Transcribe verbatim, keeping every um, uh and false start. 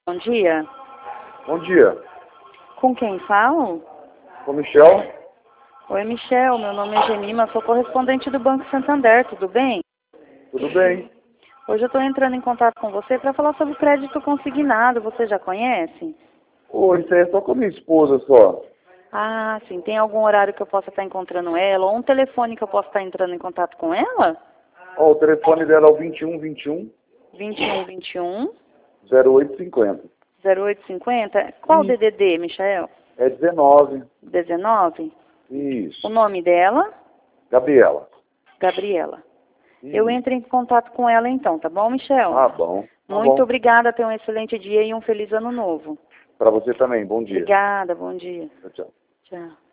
Bom dia. Bom dia. Com quem falo? Com Michel? Oi, Michel. Meu nome é Gemima, sou correspondente do Banco Santander, tudo bem? Tudo bem? Hoje eu estou entrando em contato com você para falar sobre crédito consignado. Você já conhece? Ô, isso aí é só com a minha esposa só. Ah, sim. Tem algum horário que eu possa estar encontrando ela? Ou um telefone que eu possa estar entrando em contato com ela? Ó, o telefone dela é o vinte e um, vinte e um, vinte e um, vinte e um, zero oito cinquenta. zero oito cinquenta. Qual o Isso. D D D, Michel? É dezenove. dezenove? Isso. O nome dela? Gabriela. Gabriela. Isso. Eu entro em contato com ela então, tá bom, Michel? Ah, bom. Tá Muito bom. obrigada, tenha um excelente dia e um feliz ano novo. Pra você também, bom dia. Obrigada, bom dia. Tchau, tchau. Tchau.